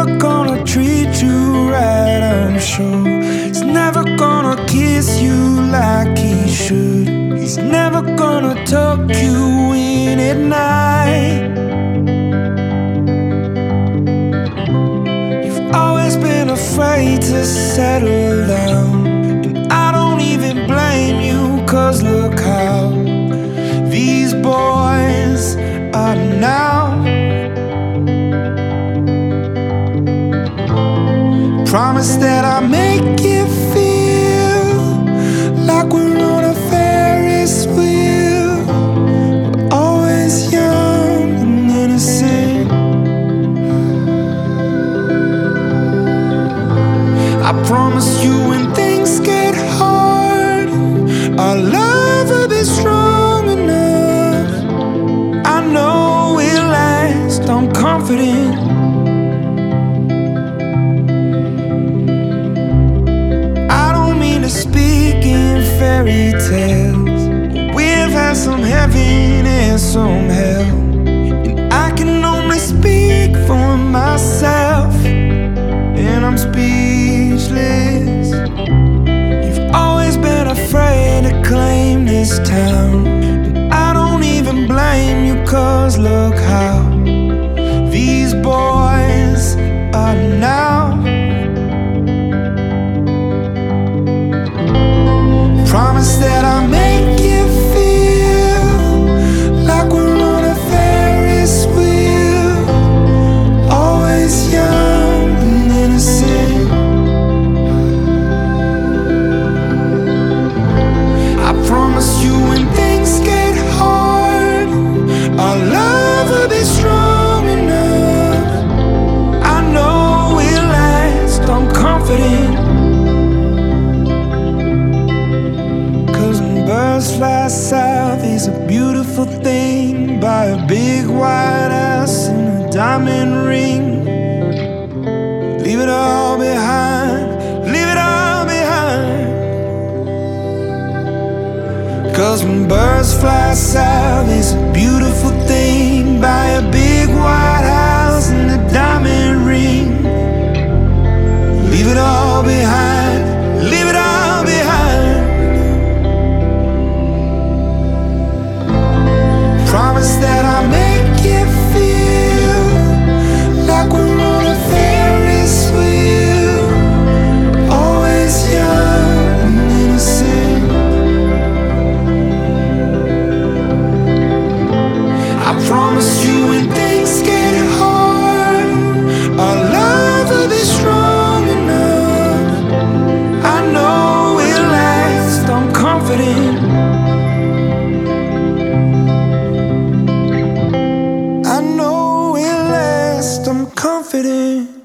gonna treat you right, I'm sure. He's never gonna kiss you like he should. He's never gonna tuck you in at night. You've always been afraid to settle down, and I don't even blame you, 'cause look how these boys are now. Promise that I'll make you feel like we're on a Ferris wheel. We're always young and innocent. I promise you when things get hard, our love will be strong enough. I know we'll last, I'm confident. Speak in fairy tales, we've had some heaven and some hell, and I can only speak for myself, and I'm speechless. You've always been afraid to claim this town, and I don't even blame you, 'cause look how these boys are now. Promise that I'll make you feel like we're on a Ferris wheel. Always young and innocent. I promise you when things get hard, our love will be strong enough. I know we'll last, I'm confident. Birds fly south is a beautiful thing. Buy a big white house and a diamond ring. Leave it all behind, leave it all behind. 'Cause when birds fly south is a beautiful thing. Buy a big white house and a diamond ring. Leave it all behind, leave it all behind. Promise that I'll make you feel like we're on a Ferris wheel. Always young and innocent. I promise you when things get hard, our love will be strong enough. I know we'll last, I'm confident. I'm confident.